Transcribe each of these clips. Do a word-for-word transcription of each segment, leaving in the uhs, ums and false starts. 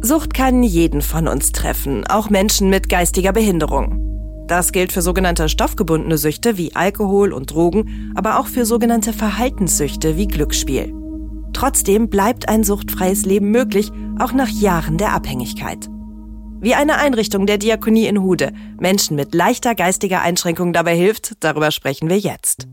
Sucht kann jeden von uns treffen, auch Menschen mit geistiger Behinderung. Das gilt für sogenannte stoffgebundene Süchte wie Alkohol und Drogen, aber auch für sogenannte Verhaltenssüchte wie Glücksspiel. Trotzdem bleibt ein suchtfreies Leben möglich, auch nach Jahren der Abhängigkeit. Wie eine Einrichtung der Diakonie in Hude Menschen mit leichter geistiger Einschränkung dabei hilft, darüber sprechen wir jetzt.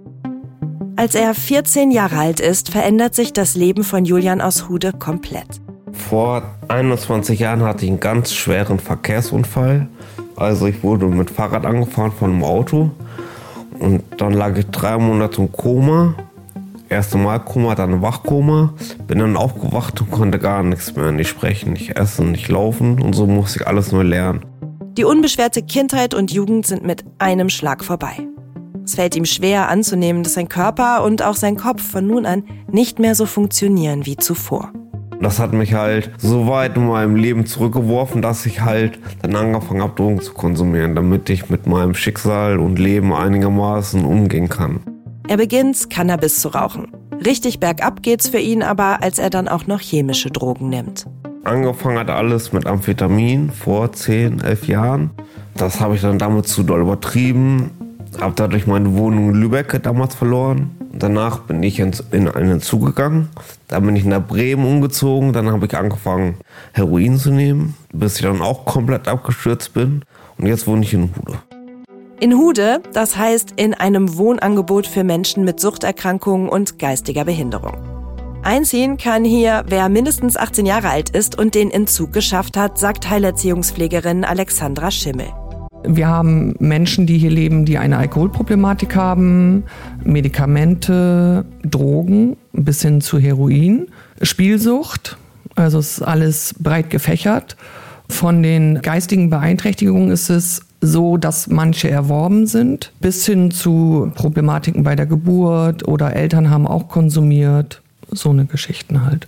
Als er vierzehn Jahre alt ist, verändert sich das Leben von Julian aus Hude komplett. Vor einundzwanzig Jahren hatte ich einen ganz schweren Verkehrsunfall. Also ich wurde mit Fahrrad angefahren von einem Auto und dann lag ich drei Monate im Koma. Erste Mal Koma, dann Wachkoma. Bin dann aufgewacht und konnte gar nichts mehr, nicht sprechen, nicht essen, nicht laufen und so musste ich alles neu lernen. Die unbeschwerte Kindheit und Jugend sind mit einem Schlag vorbei. Es fällt ihm schwer anzunehmen, dass sein Körper und auch sein Kopf von nun an nicht mehr so funktionieren wie zuvor. Das hat mich halt so weit in meinem Leben zurückgeworfen, dass ich halt dann angefangen habe, Drogen zu konsumieren, damit ich mit meinem Schicksal und Leben einigermaßen umgehen kann. Er beginnt, Cannabis zu rauchen. Richtig bergab geht's für ihn aber, als er dann auch noch chemische Drogen nimmt. Angefangen hat alles mit Amphetamin vor zehn, elf Jahren. Das habe ich dann damit zu doll übertrieben. Habe dadurch meine Wohnung in Lübeck damals verloren. Danach bin ich in einen Entzug gegangen. Dann bin ich nach Bremen umgezogen. Dann habe ich angefangen, Heroin zu nehmen, bis ich dann auch komplett abgestürzt bin. Und jetzt wohne ich in Hude. In Hude, das heißt in einem Wohnangebot für Menschen mit Suchterkrankungen und geistiger Behinderung. Einziehen kann hier, wer mindestens achtzehn Jahre alt ist und den Entzug geschafft hat, sagt Heilerziehungspflegerin Alexandra Schimmel. Wir haben Menschen, die hier leben, die eine Alkoholproblematik haben, Medikamente, Drogen bis hin zu Heroin, Spielsucht, also es ist alles breit gefächert. Von den geistigen Beeinträchtigungen ist es so, dass manche erworben sind, bis hin zu Problematiken bei der Geburt oder Eltern haben auch konsumiert, so eine Geschichten halt.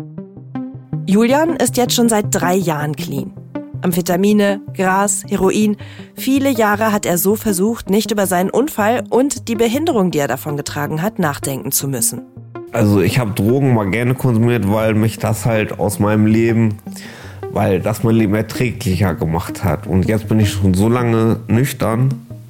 Julian ist jetzt schon seit drei Jahren clean. Amphetamine, Gras, Heroin. Viele Jahre hat er so versucht, nicht über seinen Unfall und die Behinderung, die er davongetragen hat, nachdenken zu müssen. Also ich habe Drogen mal gerne konsumiert, weil mich das halt aus meinem Leben, weil das mein Leben erträglicher gemacht hat. Und jetzt bin ich schon so lange nüchtern.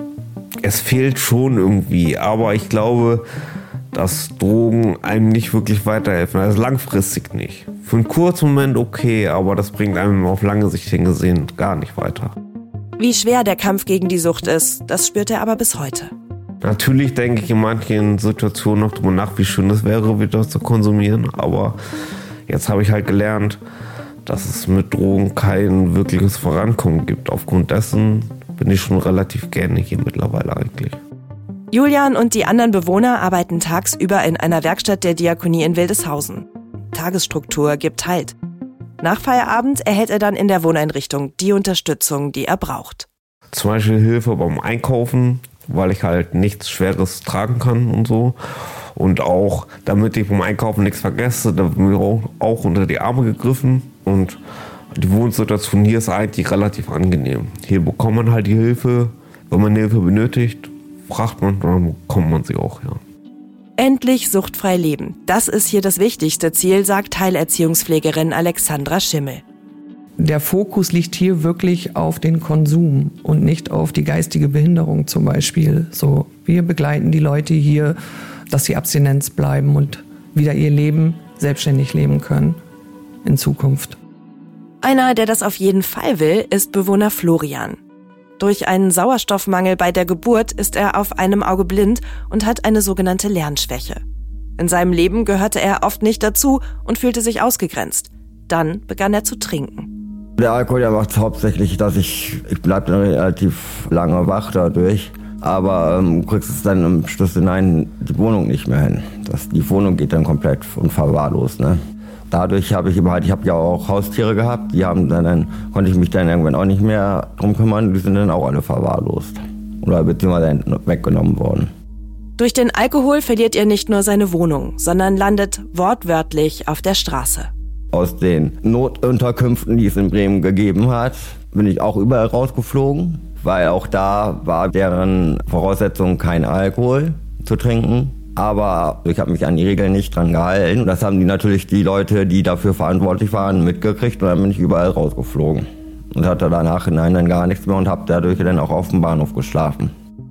Es fehlt schon irgendwie, aber ich glaube, dass Drogen einem nicht wirklich weiterhelfen. Also langfristig nicht. Für einen kurzen Moment okay, aber das bringt einem auf lange Sicht hingesehen gar nicht weiter. Wie schwer der Kampf gegen die Sucht ist, das spürt er aber bis heute. Natürlich denke ich in manchen Situationen noch drüber nach, wie schön es wäre, wieder zu konsumieren. Aber jetzt habe ich halt gelernt, dass es mit Drogen kein wirkliches Vorankommen gibt. Aufgrund dessen bin ich schon relativ gerne hier mittlerweile eigentlich. Julian und die anderen Bewohner arbeiten tagsüber in einer Werkstatt der Diakonie in Wildeshausen. Tagesstruktur gibt Halt. Nach Feierabend erhält er dann in der Wohneinrichtung die Unterstützung, die er braucht. Zum Beispiel Hilfe beim Einkaufen, weil ich halt nichts Schweres tragen kann und so. Und auch, damit ich beim Einkaufen nichts vergesse, da wird mir auch, auch unter die Arme gegriffen. Und die Wohnsituation hier ist eigentlich relativ angenehm. Hier bekommt man halt die Hilfe, wenn man Hilfe benötigt. Fragt man, dann bekommt man sie auch, ja. Endlich suchtfrei leben. Das ist hier das wichtigste Ziel, sagt Heilerziehungspflegerin Alexandra Schimmel. Der Fokus liegt hier wirklich auf den Konsum und nicht auf die geistige Behinderung zum Beispiel. So, wir begleiten die Leute hier, dass sie Abstinenz bleiben und wieder ihr Leben selbstständig leben können in Zukunft. Einer, der das auf jeden Fall will, ist Bewohner Florian. Durch einen Sauerstoffmangel bei der Geburt ist er auf einem Auge blind und hat eine sogenannte Lernschwäche. In seinem Leben gehörte er oft nicht dazu und fühlte sich ausgegrenzt. Dann begann er zu trinken. Der Alkohol, der macht hauptsächlich, dass ich, ich bleibe dann relativ lange wach dadurch. Aber ähm, du kriegst es dann im Schluss hinein die Wohnung nicht mehr hin. Das, die Wohnung geht dann komplett unverwahrlost, ne? Dadurch habe ich immer halt, ich habe ja auch Haustiere gehabt, die haben dann, dann konnte ich mich dann irgendwann auch nicht mehr drum kümmern, die sind dann auch alle verwahrlost oder beziehungsweise weggenommen worden. Durch den Alkohol verliert er nicht nur seine Wohnung, sondern landet wortwörtlich auf der Straße. Aus den Notunterkünften, die es in Bremen gegeben hat, bin ich auch überall rausgeflogen, weil auch da war deren Voraussetzung, kein Alkohol zu trinken. Aber ich habe mich an die Regeln nicht dran gehalten. Das haben die natürlich die Leute, die dafür verantwortlich waren, mitgekriegt und dann bin ich überall rausgeflogen. Und hatte danach hinein dann gar nichts mehr und habe dadurch dann auch auf dem Bahnhof geschlafen.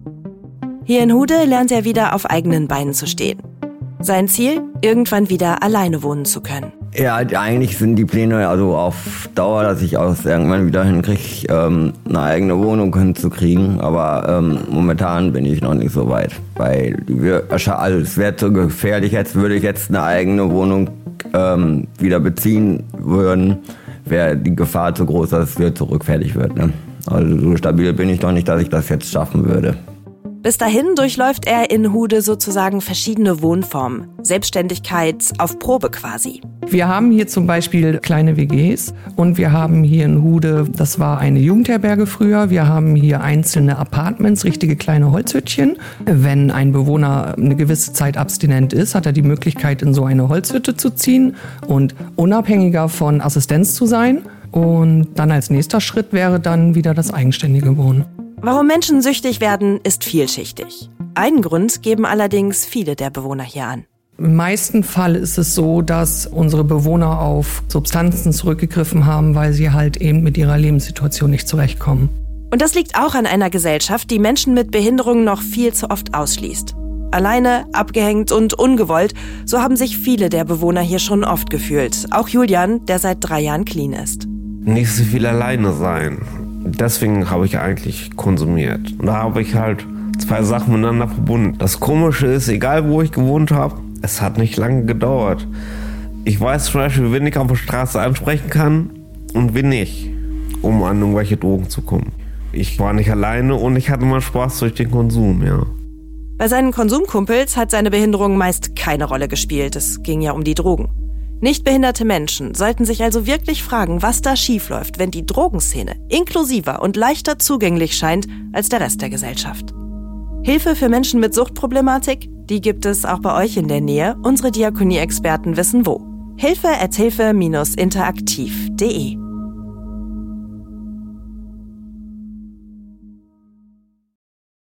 Hier in Hude lernt er wieder auf eigenen Beinen zu stehen. Sein Ziel, irgendwann wieder alleine wohnen zu können. Ja, eigentlich sind die Pläne also auf Dauer, dass ich auch irgendwann wieder hinkriege, ähm, eine eigene Wohnung hinzukriegen. Aber ähm, momentan bin ich noch nicht so weit. Weil wir, also es wäre zu gefährlich, jetzt würde ich jetzt eine eigene Wohnung ähm, wieder beziehen würden, wäre die Gefahr zu groß, dass es wieder zurückfällig wird. Ne? Also so stabil bin ich doch nicht, dass ich das jetzt schaffen würde. Bis dahin durchläuft er in Hude sozusagen verschiedene Wohnformen. Selbstständigkeit auf Probe quasi. Wir haben hier zum Beispiel kleine W Gs und wir haben hier in Hude, das war eine Jugendherberge früher, wir haben hier einzelne Apartments, richtige kleine Holzhüttchen. Wenn ein Bewohner eine gewisse Zeit abstinent ist, hat er die Möglichkeit, in so eine Holzhütte zu ziehen und unabhängiger von Assistenz zu sein. Und dann als nächster Schritt wäre dann wieder das eigenständige Wohnen. Warum Menschen süchtig werden, ist vielschichtig. Einen Grund geben allerdings viele der Bewohner hier an. Im meisten Fall ist es so, dass unsere Bewohner auf Substanzen zurückgegriffen haben, weil sie halt eben mit ihrer Lebenssituation nicht zurechtkommen. Und das liegt auch an einer Gesellschaft, die Menschen mit Behinderungen noch viel zu oft ausschließt. Alleine, abgehängt und ungewollt, so haben sich viele der Bewohner hier schon oft gefühlt. Auch Julian, der seit drei Jahren clean ist. Nicht so viel alleine sein. Deswegen habe ich eigentlich konsumiert. Und da habe ich halt zwei Sachen miteinander verbunden. Das Komische ist, egal wo ich gewohnt habe, es hat nicht lange gedauert. Ich weiß zum Beispiel, wen ich auf der Straße ansprechen kann und wen nicht, um an irgendwelche Drogen zu kommen. Ich war nicht alleine und ich hatte mal Spaß durch den Konsum, ja. Bei seinen Konsumkumpels hat seine Behinderung meist keine Rolle gespielt. Es ging ja um die Drogen. Nichtbehinderte Menschen sollten sich also wirklich fragen, was da schiefläuft, wenn die Drogenszene inklusiver und leichter zugänglich scheint als der Rest der Gesellschaft. Hilfe für Menschen mit Suchtproblematik, die gibt es auch bei euch in der Nähe. Unsere Diakonie-Experten wissen wo. Hilfe at hilfe Bindestrich interaktiv punkt de